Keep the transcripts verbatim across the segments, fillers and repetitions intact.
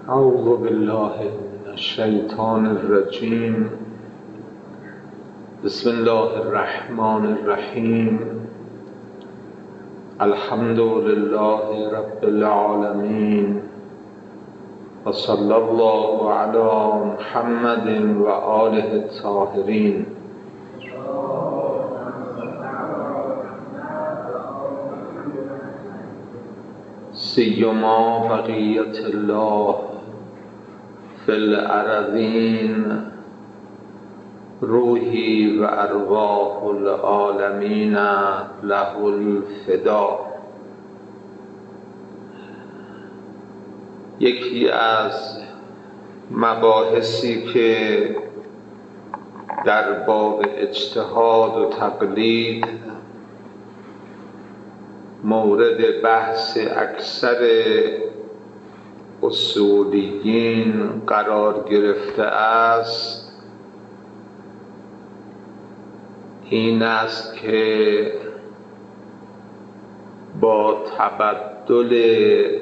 اعوذ بالله من الشیطان الرجیم. بسم الله الرحمن الرحیم. الحمد لله رب العالمین و صلی الله علی محمد و آله الطاهرین. سیما بقیت الله فی الارضین روحی و ارواح العالمین له الفدا. یکی از مباحثی که در باب اجتهاد و تقلید مورد بحث اکثر اصولیین قرار گرفته است این است که با تبدل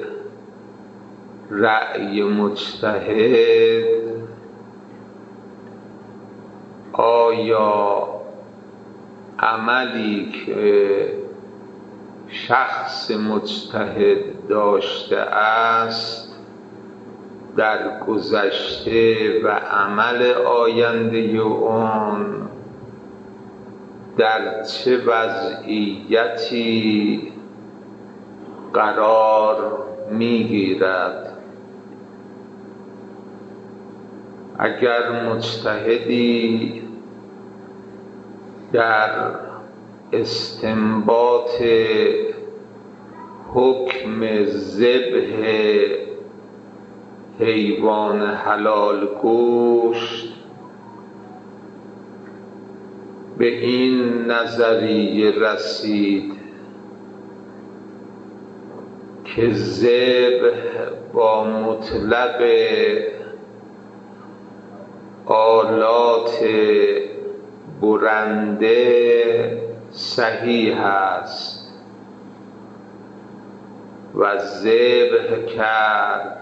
رأی مجتهد آیا عملی که شخص مجتهد داشته است در گذشته و عمل آینده اون در چه وضعیتی قرار میگیرد؟ اگر مجتهدی در استنباط حکم ذبح حیوان حلال گوشت به این نظریه رسید که ذبح با مطلب آلات برنده صحیح است و ذبح کرد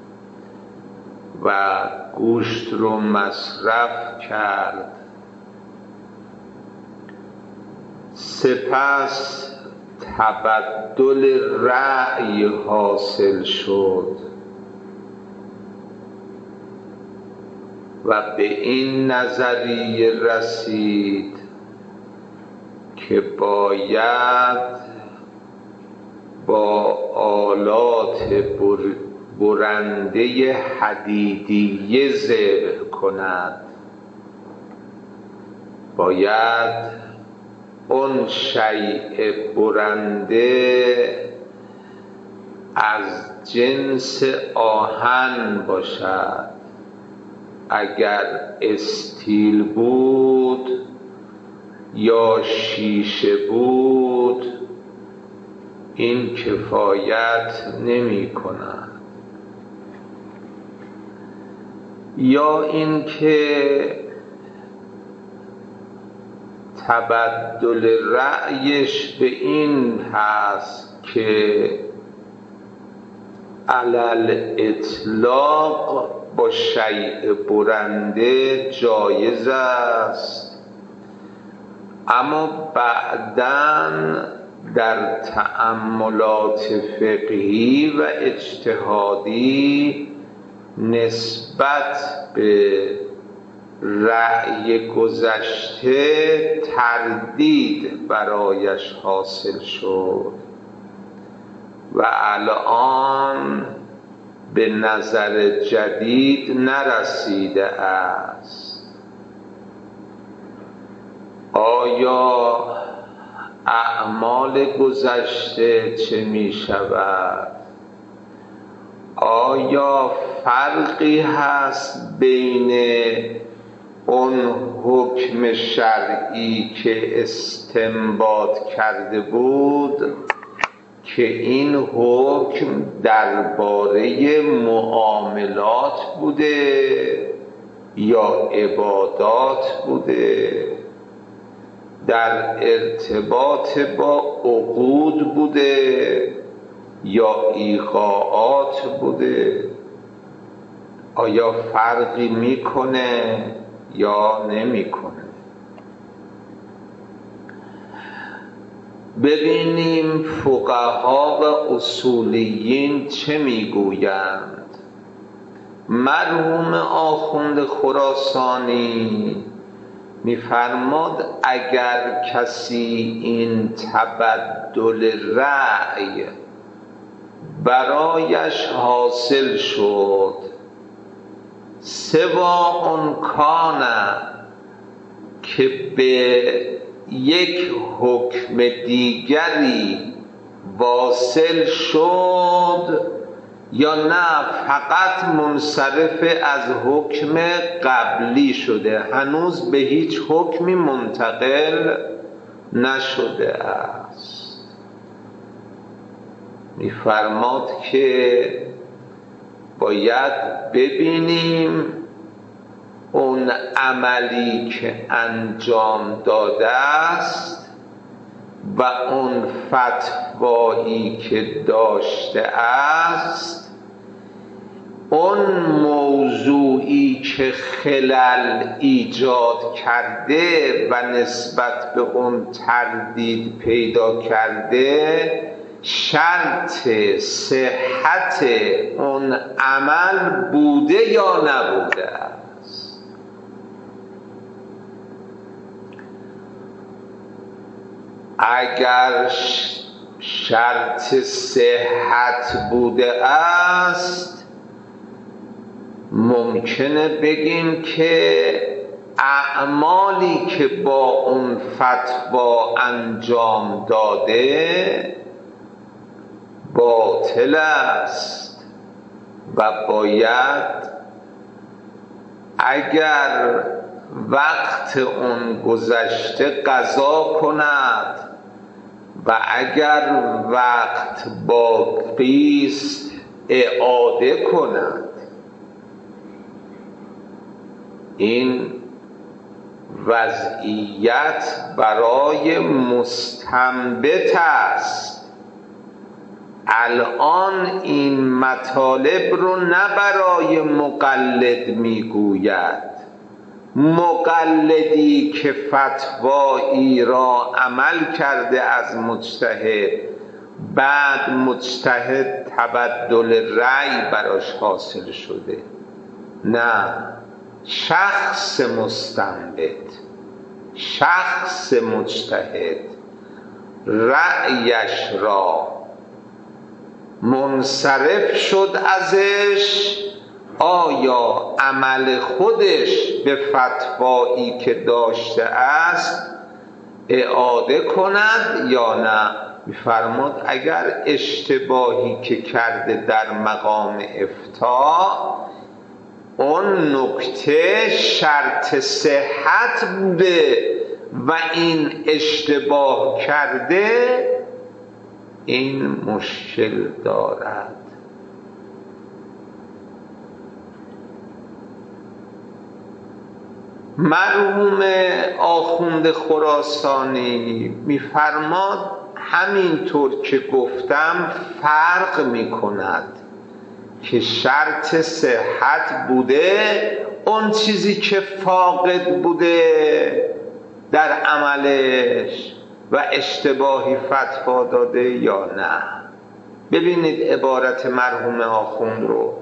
و گوشت رو مصرف کرد، سپس تبدل رأی حاصل شد و به این نظریه رسید که باید با آلات برنده حدیدیه ذبح کند. باید اون شیء برنده از جنس آهن باشد. اگر استیل بود یا شیشه بود این کفایت نمی کند. یا اینکه تبدل رأیش به این هست که علل اطلاق با شیء برنده جایز است، اما بعداً در تأملات فقهی و اجتهادی نسبت به رأی گذشته تردید برایش حاصل شد و الان به نظر جدید نرسیده است. آیا اعمال گذشته چه می شود؟ آیا فرقی هست بین اون حکم شرعی که استنباط کرده بود که این حکم درباره معاملات بوده یا عبادات بوده، در ارتباط با عقود بوده یا ایقاعات بوده؟ آیا فرقی میکنه یا نمیکنه؟ ببینیم فقها و اصولیین چه میگویند. مرحوم آخوند خراسانی میفرماد اگر کسی این تبدل رأی برایش حاصل شد، سواء کان که به یک حکم دیگری واصل شد یا نه فقط منصرف از حکم قبلی شده، هنوز به هیچ حکمی منتقل نشده است، می‌فرماد که باید ببینیم اون عملی که انجام داده است و اون فتوایی که داشته است، اون موضوعی که خلل ایجاد کرده و نسبت به اون تردید پیدا کرده، شرط صحت اون عمل بوده یا نبوده است. اگر شرط صحت بوده است، ممکنه بگیم که اعمالی که با اون فتوا انجام داده باطل است و باید اگر وقت اون گذشته قضا کند و اگر وقت باقی است اعاده کند. این وضعیت برای مستنبط است. الان این مطالب رو نه برای مقلد میگوید. مقلدی که فتوایی را عمل کرده از مجتهد، بعد مجتهد تبدل رأی براش حاصل شده، نه، شخص مستنبط، شخص مجتهد رأیش را منصرف شد ازش، آیا عمل خودش به فتوایی که داشته است اعاده کند یا نه؟ می‌فرماد اگر اشتباهی که کرده در مقام افتاء اون نکته شرط صحت بوده و این اشتباه کرده، این مشکل دارد. مرحوم آخوند خراسانی می‌فرماد همینطور که گفتم فرق می‌کند که شرط صحت بوده اون چیزی که فاقد بوده در عملش و اشتباهی فتوا داده یا نه. ببینید عبارت مرحوم آخوند رو.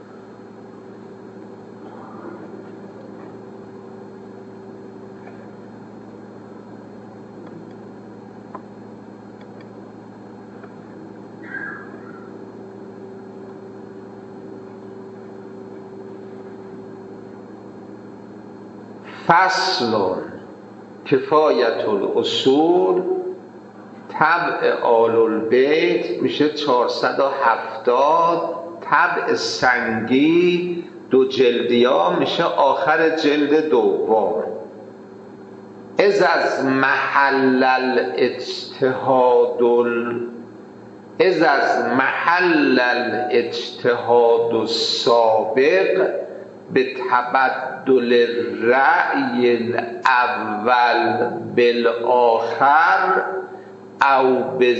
فصل کفایت الاصول طبع آل البیت میشه چهارصد و هفتاد، طبع سنگی دو جلدی ها میشه آخر جلد دوم. از از محل الاجتهاد از از محل الاجتهاد السابق به تبدل رأی الاول بالآخر او به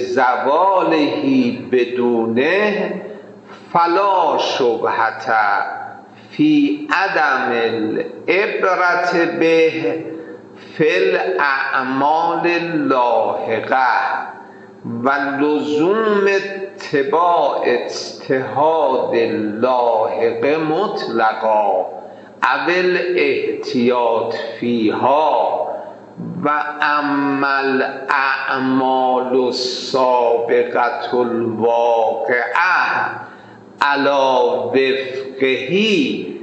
زوالهی بدونه فلا شبهت فی عدم العبرت به فی الاعمال اللاحقه و لزوم اتباع اجتهاد اللاحقه مطلقا اول احتیاط فیها و اما الاعمال السابقه الواقعه علی وفقه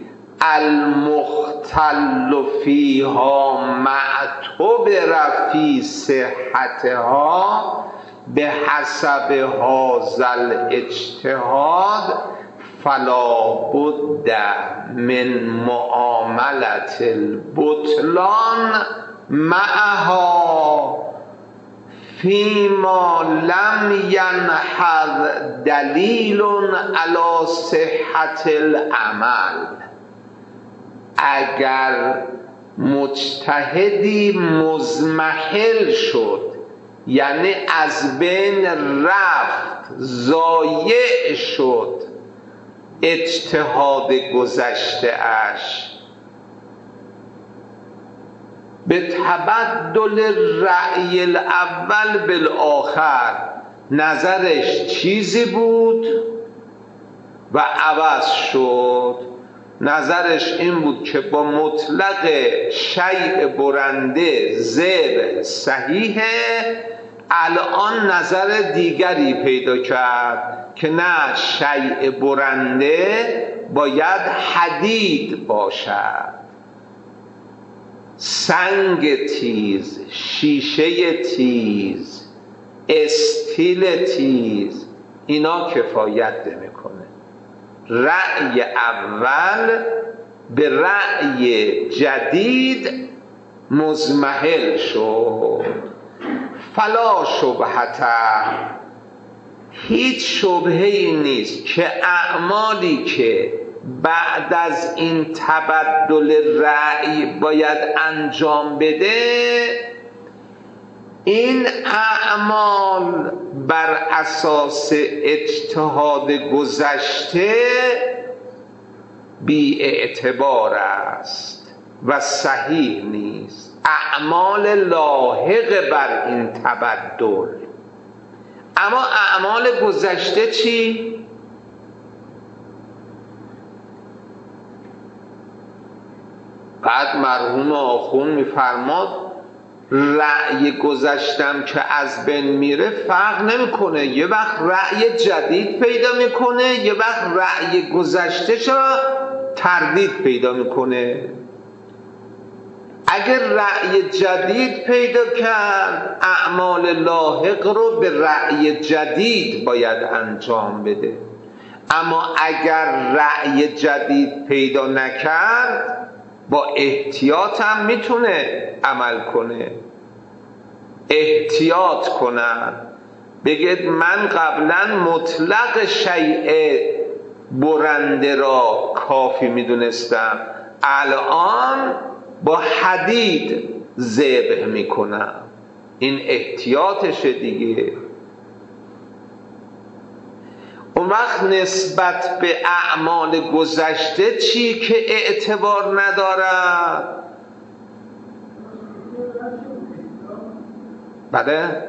المختل فیها معتبر فی صحتها به حسب هذا الاجتهاد فلا بد من معاملة البطلان معها فیما لم ینحض دلیل علی صحت العمل. اگر مجتهدی مضمحل شد، یعنی از بین رفت، ضایع شد اجتهاد گذشته اش، به تبدل رأی الاول بالآخر، نظرش چیزی بود و عوض شد. نظرش این بود که با مطلق شیء برنده ذبح صحیحه، الان نظر دیگری پیدا کرد که نه، شیء برنده باید حدید باشد، سنگ تیز، شیشه تیز، استیل تیز، اینا کفایت نمیکنه. رأی اول به رأی جدید مضمحل شد. فلا شبهته، هیچ شبهه‌ای نیست که اعمالی که بعد از این تبدل رأی باید انجام بده، این اعمال بر اساس اجتهاد گذشته بی اعتبار است و صحیح نیست. اعمال لاحق بر این تبدل. اما اعمال گذشته چی؟ بعد مرحوم آخوند میفرماد رأی گذشتم که از بین میره فرق نمیکنه، یه وقت رأی جدید پیدا میکنه، یه وقت رأی گذشته چرا تردید پیدا میکنه. اگر رأی جدید پیدا کرد، اعمال لاحق رو به رأی جدید باید انجام بده. اما اگر رأی جدید پیدا نکرد، با احتیاط هم میتونه عمل کنه. احتیاط کنن، بگید من قبلا مطلق شیء برنده را کافی میدونستم، الان با حدید ذبح میکنم. این احتیاطشه دیگه. اون وقت نسبت به اعمال گذشته چی که اعتبار ندارد؟ بله؟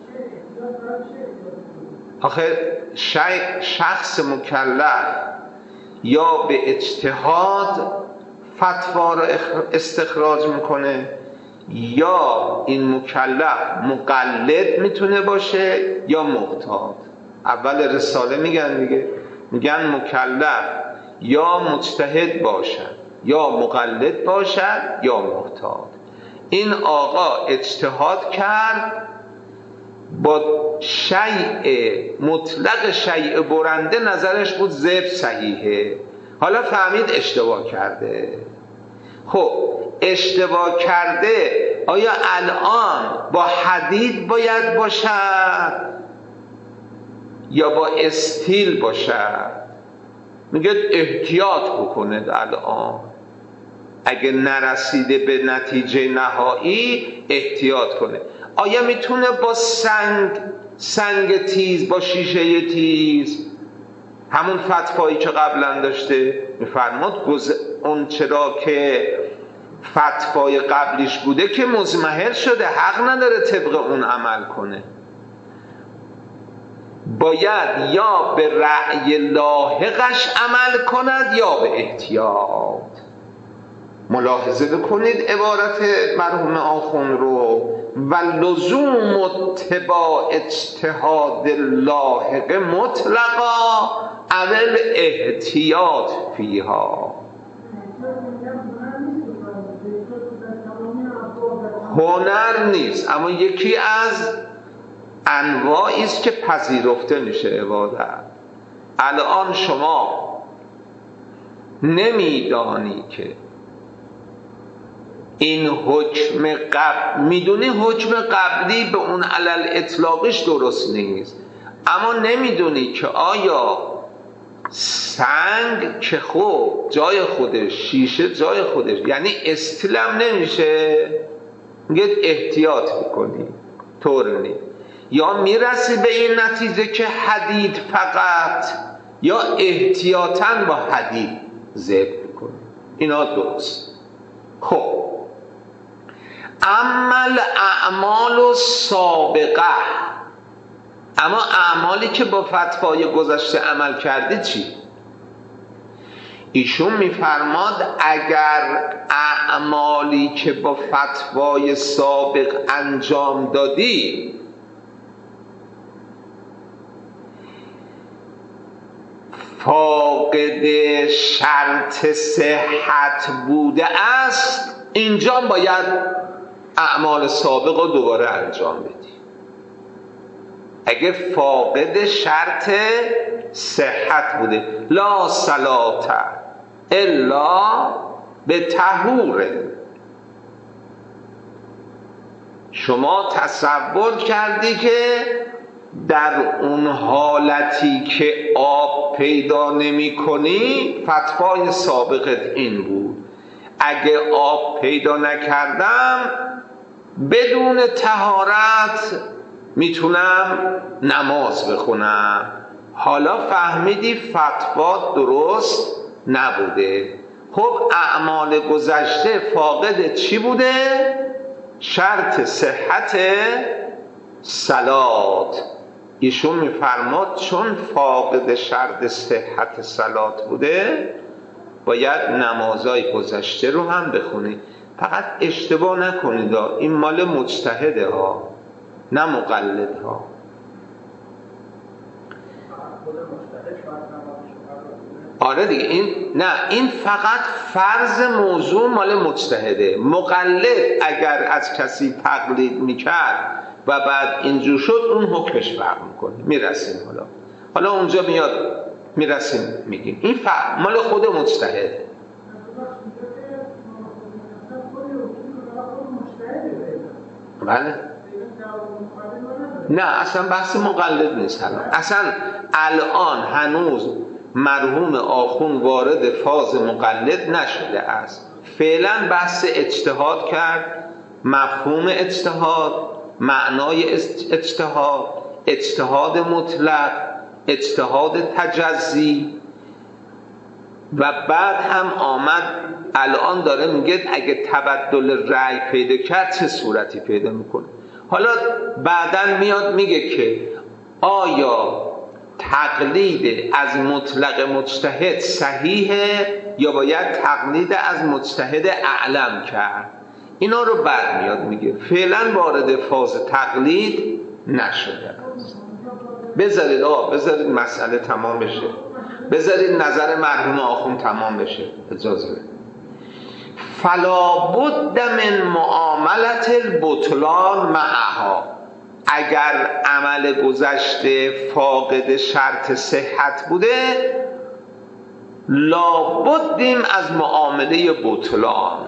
آخه شخص مکلف یا به اجتهاد فتوا را استخراج میکنه، یا این مکلف مقلد میتونه باشه یا مقتاد. اول رساله میگن دیگه، میگن مکلف یا مجتهد باشد، یا مقلد باشد یا مقتاد. این آقا اجتهاد کرد، با شیء مطلق شیء برنده نظرش بود ذبح صحیحه، حالا فهمید اشتباه کرده. خب اشتباه کرده، آیا الان با حدید باید باشد یا با استیل باشد؟ میگه احتیاط بکنه الان، اگه نرسیده به نتیجه نهایی احتیاط کنه. آیا میتونه با سنگ سنگ تیز، با شیشه تیز همون فتوایی که قبلا داشته میفرماد گز... اون چرا که فتوای قبلیش بوده که مضمحل شده، حق نداره طبق اون عمل کنه، باید یا به رأی لاحقش عمل کند یا به احتیاط. ملاحظه بکنید عبارت مرحوم آخوند رو، و لزوم اتباع اجتهاد لاحق مطلقا اول احتیاط فیها. هنر نیست، اما یکی از انواعی است که پذیرفته میشه عبادت. الان شما نمیدانی که این حکم قبل، میدونی حکم قبلی به اون علل اطلاقش درست نیست، اما نمیدونی که آیا سنگ که خوب جای خودش، شیشه جای خودش، یعنی استیلم نمیشه، میگه احتیاط میکنی، طور نیست. یا میرسی به این نتیجه که حدید فقط، یا احتیاطاً با حدید ذبح میکنی، اینا درست. خب اما الاعمال سابقه، اما اعمالی که با فتوای گذشته عمل کردی چی؟ ایشون میفرماد اگر اعمالی که با فتوای سابق انجام دادی فاقد شرط صحت بوده است، اینجا باید اعمال سابق رو دوباره انجام بدی. اگه فاقد شرط صحت بوده، لا صلاة الا به طهور، شما تصور کردی که در اون حالتی که آب پیدا نمی کنی، فتوای سابقت این بود اگه آب پیدا نکردم بدون طهارت میتونم نماز بخونم. حالا فهمیدی فتوا درست نبوده. خب اعمال گذشته فاقد چی بوده؟ شرط صحت صلات. ایشون میفرماد چون فاقد شرط صحت صلات بوده باید نمازهای گذشته رو هم بخونید. فقط اشتباه نکنید، این مال مجتهده ها نه مقلد ها. آره دیگه، این نه، این فقط فرض موضوع مال مجتهده. مقلد اگر از کسی تقلید میکرد و بعد اینجور شد اون حکمش فرق میکنه. میرسیم حالا حالا اونجا میاد میرسیم میگیم این فرق مال خود مجتهده. بله نه اصلا بحث مقلد نیست. الان اصلا الان هنوز مرحوم آخوند وارد فاز مقلد نشده است. فعلا بحث اجتهاد کرد، مفهوم اجتهاد، معنای اجتهاد، اجتهاد مطلق، اجتهاد تجزی، و بعد هم آمد الان داره میگه اگه تبدل رأی پیدا کرد چه صورتی پیدا میکنه. حالا بعدن میاد میگه که آیا تقلید از مطلق مجتهد صحیحه یا باید تقلید از مجتهد اعلم کرد. اینا رو بعد میاد میگه. فعلا وارد فاز تقلید نشده است. بذارید آه بذارید مسئله تمام بشه، بذارید نظر مرحوم آخوند تمام بشه. اجازه بدید. فلا بد من معاملت البطلان معها، اگر عمل گذشته فاقد شرط صحت بوده لابدیم از معامله بطلان.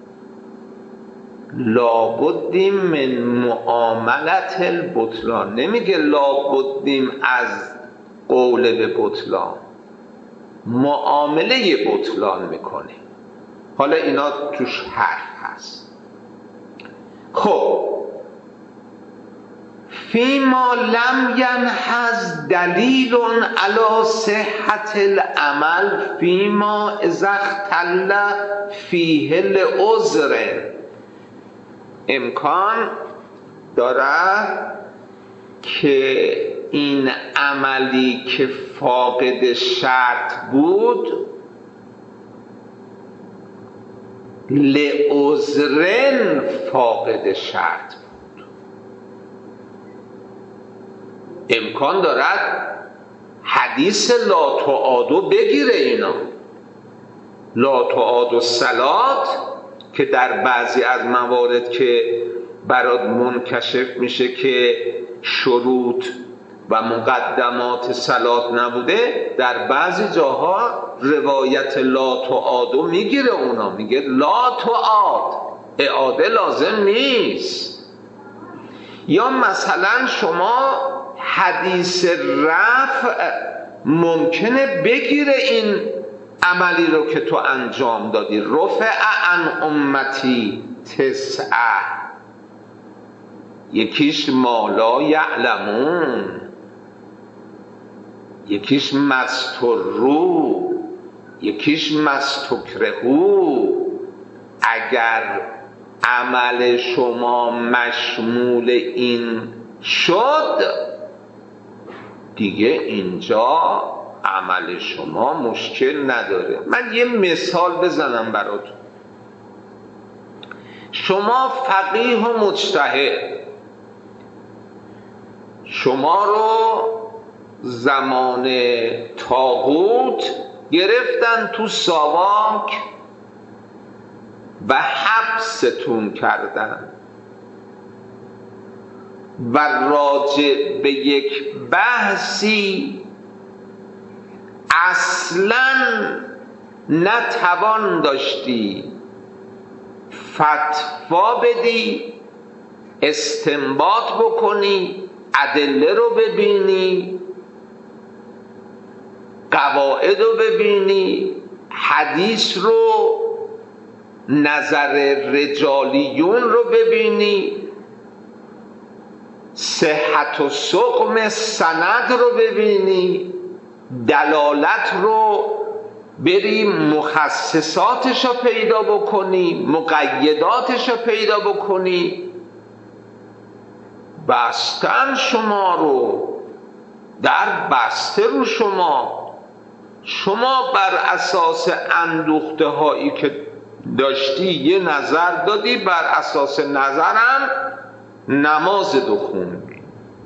لابدیم من معاملت البطلان، نمیگه لابدیم از قول به بطلان، معامله بطلان میکنه. حالا اینا توش حرف هست. خب فیما لم ینحز دلیل علی صحت العمل فیما اذا اختل فیه لعذر. امکان دارد که این عملی که فاقد شرط بود لعذرن فاقد شرط بود. امکان دارد حدیث لا تعادو بگیره اینا، لا تعادو صلات که در بعضی از موارد که برات منکشف میشه که شروط و مقدمات صلات نبوده، در بعضی جاها روایت لا تعادو میگیره، اونا میگه لا تعاد، اعاده لازم نیست. یا مثلا شما حدیث رفع ممکنه بگیره این عملی رو که تو انجام دادی، رفع عن امتی تسعه، یکیش مالا یعلمون، یکیش مسترو، یکیش مستکرهو. اگر عمل شما مشمول این شد دیگه اینجا عمل شما مشکل نداره. من یه مثال بزنم براتون. شما فقیه و مجتهد، شما رو زمان طاغوت گرفتن تو ساواک و حبستون کردن و راجع به یک بحثی اصلاً نتوان داشتی فتوا بدی، استنباط بکنی، ادله رو ببینی، قواعد رو ببینی، حدیث رو، نظر رجالیون رو ببینی، صحت و سقم سند رو ببینی، دلالت رو بری مخصصاتش رو پیدا بکنی، مقیداتش رو پیدا بکنی، بستن شما رو، در بسته رو شما شما بر اساس اندوخته هایی که داشتی یه نظر دادی، بر اساس نظرم نماز دو خوندی.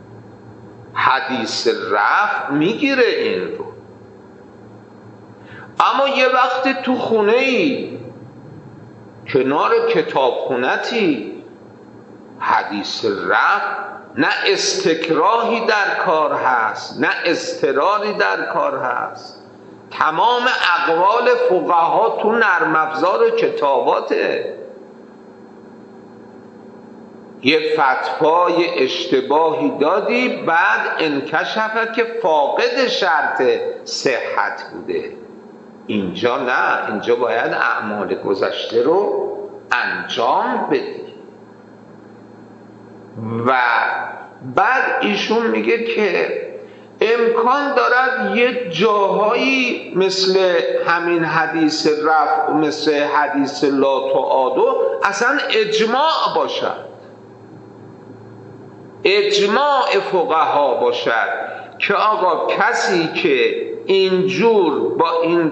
حدیث رفع میگیره این رو. اما یه وقت تو خونه ای، کنار کتاب خونتی، حدیث رفع نه استکراهی در کار هست، نه اضطراری در کار هست. تمام اقوال فقها تو نرم افزار کتاباته. یه فتوای اشتباهی دادی، بعد انکشفه که فاقد شرط صحت بوده. اینجا نه، اینجا باید اعمال گذشته رو انجام بدی. و بعد ایشون میگه که امکان دارد یه جاهایی مثل همین حدیث رفع، مثل حدیث لا تعادو، اصلا اجماع باشد، اجماع فقها باشد که آقا کسی که اینجور با این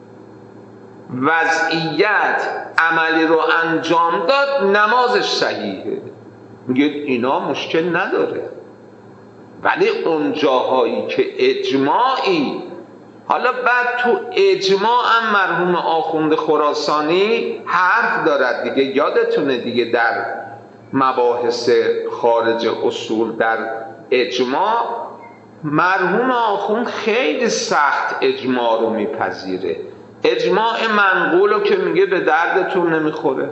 وضعیت عملی رو انجام داد نمازش صحیحه. میگه اینا مشکل نداره. ولی اون جاهایی که اجماعی، حالا بعد تو اجماع هم مرحوم آخوند خراسانی حرف دارد دیگه، یادتونه دیگه، در مباحث خارج اصول در اجماع مرحوم آخوند خیلی سخت اجماع رو میپذیره. اجماع منقولو که میگه به دردتون نمیخوره،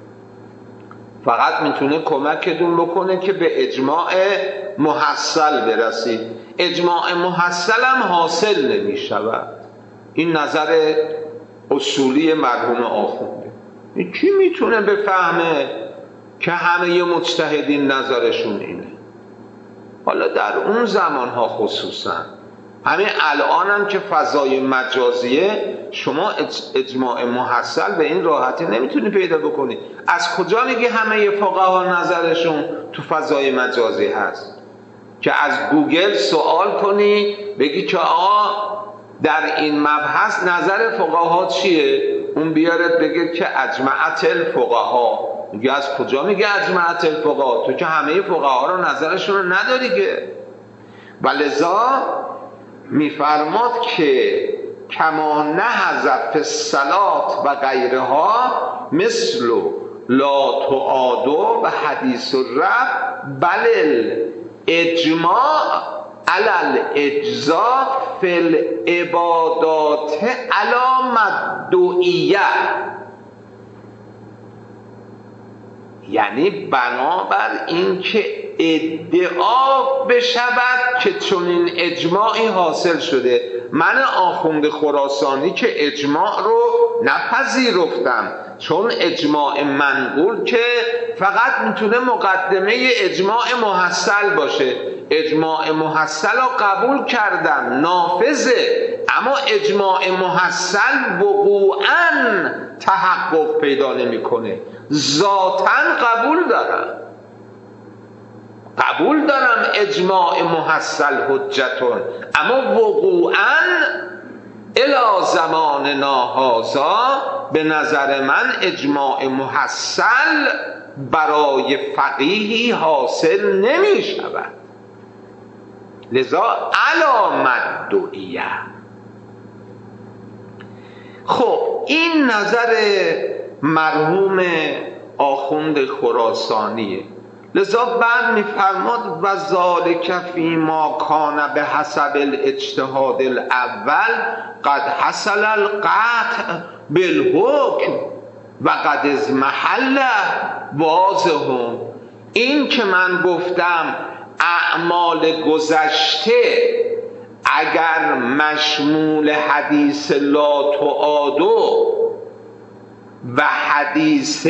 فقط میتونه کمکتون بکنه که به اجماع محصل برسید. اجماع محصل هم حاصل نمیشود. این نظر اصولی مرحوم آخونده. کی میتونه بفهمه که همه مجتهدین نظرشون اینه؟ حالا در اون زمانها خصوصا، همین الان هم که فضای مجازیه، شما اجماع محصل به این راحتی نمیتونی پیدا بکنی. از کجا میگی همه فقها نظرشون تو فضای مجازی هست؟ که از گوگل سوال کنی بگی که آقا در این مبحث نظر فقها چیه، اون بیارد بگه که اجمعت الفقها. میگه از کجا میگه اجمعت الفقها؟ تو که همه فقها رو نظرشون رو نداری که. ولذا میفرماد که کما نهض فی الصلات و غیرها مثل لا تعادو و حدیث الرفع بل اجماع علی الاجزاء فی العبادات علی مدعیه، یعنی بنابر این که ادعا بشود که چنین اجماعی حاصل شده. من آخوند خراسانی که اجماع رو نپذیرفتم، چون اجماع منقول که فقط میتونه مقدمه اجماع محصل باشه. اجماع محصل رو قبول کردم، نافذه، اما اجماع محصل وقوعاً تحقق پیدا نمیکنه. ذاتاً قبول دارم قبول دارم اجماع محصل حجتون، اما وقوعاً الی زماننا هذا به نظر من اجماع محصل برای فقیهی حاصل نمی شود. لذا علامت دعیه. خب این نظر مرحوم آخوند خراسانیه. لذا بعد میفرماد و ذالک فیما کان به حسب الاجتهاد الاول قد حصل القطع بالحکم و قد از محل واضح. این که من گفتم اعمال گذشته اگر مشمول حدیث لا تعادو و حدیث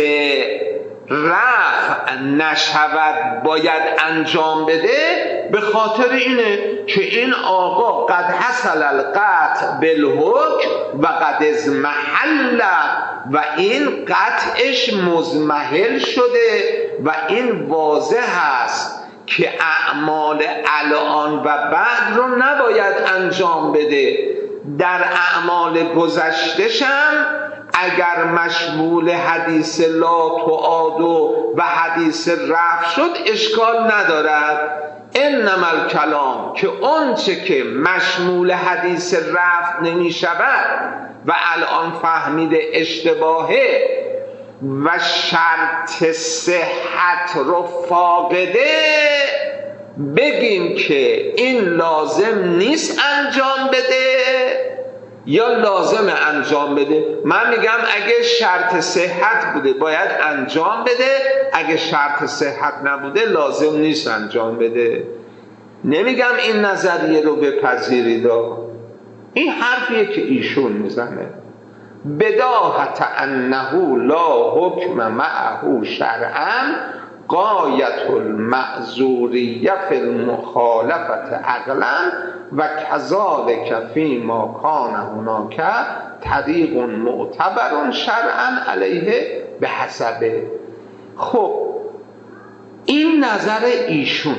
رفع نشود باید انجام بده، به خاطر اینه که این آقا قد حصل القطع بالحکم و قد از محل، و این قطعش مزمحل شده و این واضح است که اعمال الان و بعد رو نباید انجام بده. در اعمال گذشته‌شم اگر مشمول حدیث لا تعادو و حدیث رفع شد اشکال ندارد. انما الکلام که اون چه که مشمول حدیث رفع نمی شود و الان فهمیده اشتباهه و شرط صحت رو فاقده، بگیم که این لازم نیست انجام بده یا لازم انجام بده. من میگم اگه شرط صحت بوده باید انجام بده، اگه شرط صحت نبوده لازم نیست انجام بده. نمیگم این نظریه رو بپذیرید، این حرفیه که ایشون میزنه. بداهت انه لا حکم معه شرعا غایت المعذوریه فی المخالفت عقلا و کذالک فیما کان هناک طریق معتبر شرعا علیه به حسبه. خب این نظر ایشونه.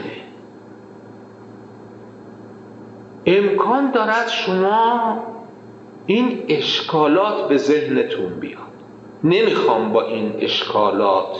امکان دارد شما این اشکالات به ذهنتون بیاد. نمیخوام با این اشکالات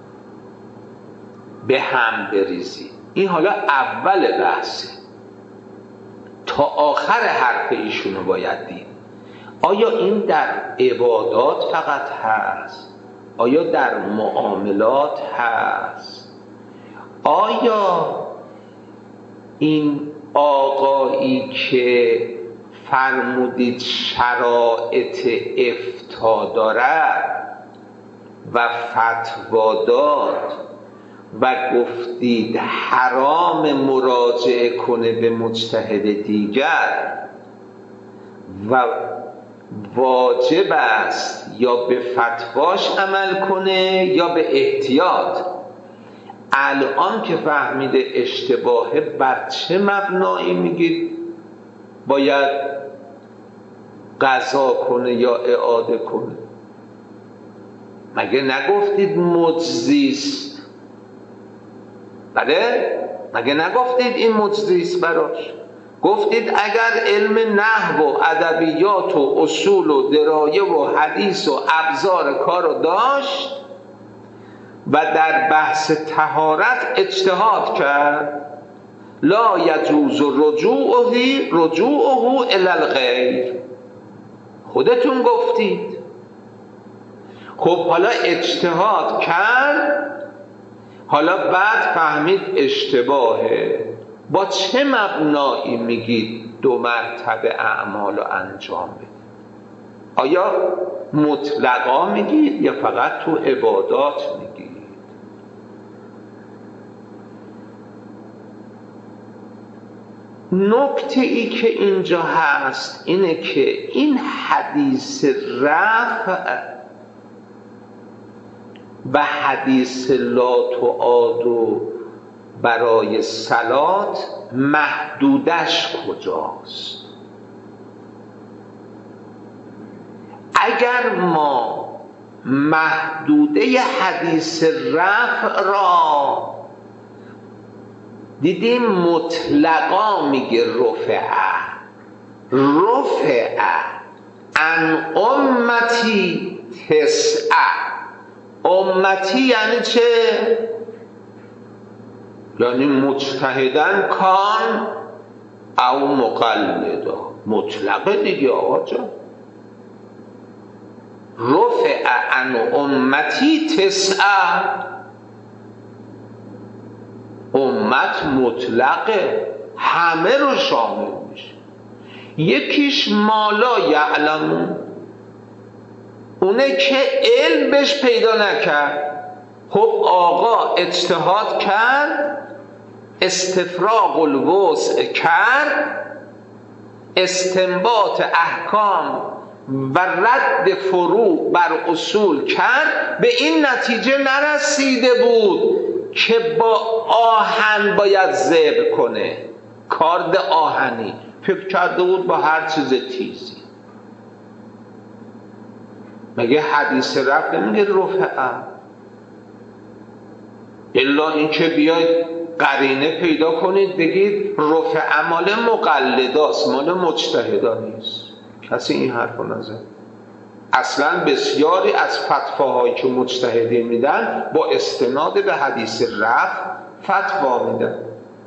به هم بریزی. این حالا اول بحثه، تا آخر حرف ایشونو باید دید. آیا این در عبادات فقط هست؟ آیا در معاملات هست؟ آیا این آقایی که فرمودید شرایط افتاء دارد و فتوا داد و گفتید حرام مراجعه کنه به مجتهد دیگر و واجب است یا به فتواش عمل کنه یا به احتیاط، الان که فهمیده اشتباهه، بر چه مبنایی میگید باید قضا کنه یا اعاده کنه؟ مگه نگفتید مجزیست؟ بله؟ مگه نگفتید این مجزیست براش؟ گفتید اگر علم نحو و ادبیات و اصول و درایه و حدیث و ابزار کارو داشت و در بحث طهارت اجتهاد کرد، لا یجوز رجوعه رجوعه الی الغیر. خودتون گفتید. خب حالا اجتهاد کرد، حالا بعد فهمید اشتباهه، با چه مبنایی میگید دو مرتبه اعمال رو انجام بدید؟ آیا مطلقا میگید یا فقط تو عبادات میگید؟ نکته ای که اینجا هست اینه که این حدیث رفع و حدیث لا تعادوا برای صلات محدودش کجاست؟ اگر ما محدوده حدیث رفع را دیدیم مطلقا میگه رفعه رفعه عن امتی تسعه. امتی یعنی چه؟ یعنی مجتهدن کان او مقلدا، مطلقه دیگه آقا جان. رفع عن امتی تسعه، امت مطلقه، همه رو شامل میشه. یکیش مالا یعلمون، اونه که علم بهش پیدا نکرد. خب آقا اجتهاد کرد، استفراغ الوسع کرد، استنباط احکام و رد فروع بر اصول کرد، به این نتیجه نرسیده بود که با آهن باید ذبح کنه، کارد آهنی، فکر کرده بود با هر چیز تیزی. مگه حدیث رفع نمیگه رفعه؟ الا این که بیاید قرینه پیدا کنید بگید رفعه مال مقلداست، مال مجتهدا نیست. کسی این حرف رو نزد. اصلا بسیاری از فتواهایی که مجتهدین میدن با استناد به حدیث رفع فتوا میدن.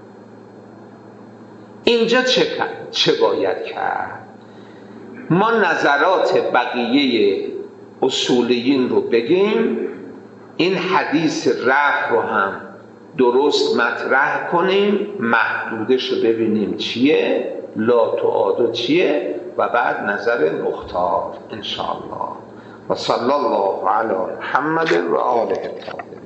اینجا چه کرد؟ چه باید کرد؟ ما نظرات بقیه اصولیین رو بگیم، این حدیث رفع رو هم درست مطرح کنیم، محدودش رو ببینیم چیه، لا تعادوا چیه، و بعد نظر مختار انشاءالله. و صلی الله علی محمد و آله الطاهرین.